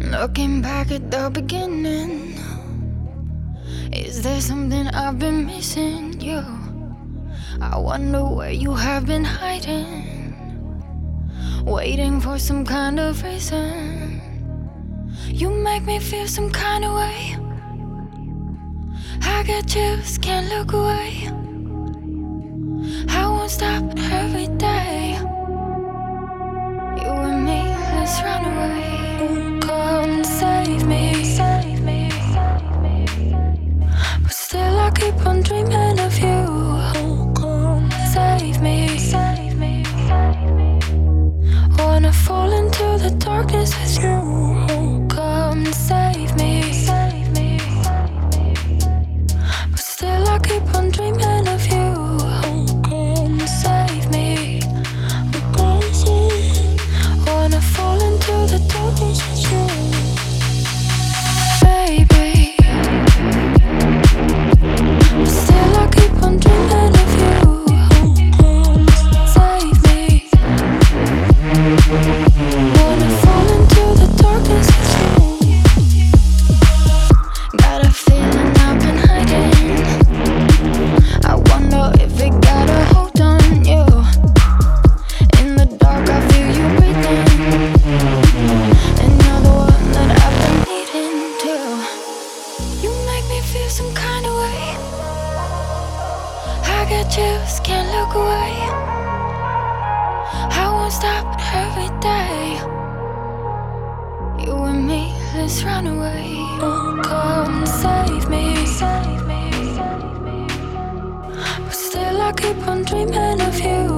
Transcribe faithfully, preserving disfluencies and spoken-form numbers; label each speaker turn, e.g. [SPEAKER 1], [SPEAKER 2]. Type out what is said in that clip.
[SPEAKER 1] Looking back at the beginning, is there something I've been missing? You, I wonder where you have been hiding, waiting for some kind of reason. You make me feel some kind of way. I get chills, can't look away. I won't stop every day. You and me, let's run away. Come save me, save me, save me. But still I keep on dreaming of you. Come save me, save me, save me. Wanna fall into the darkness with you. Come save me, save me, save me. But still I keep on dreaming of you. Come save me, wanna fall into the darkness with you, baby. But still I keep on dreaming of you. Save me, wanna fall into the darkness with you. Got a feeling I've been hiding. I wonder if it got a hold on you. In the dark I feel you breathing, and you're the one that I've been needing to. You make me feel some kind of way. I get chills, can't look away. I won't stop every day. You and me, let's run away. Come save me, save me, save me. But still I keep on dreaming of you.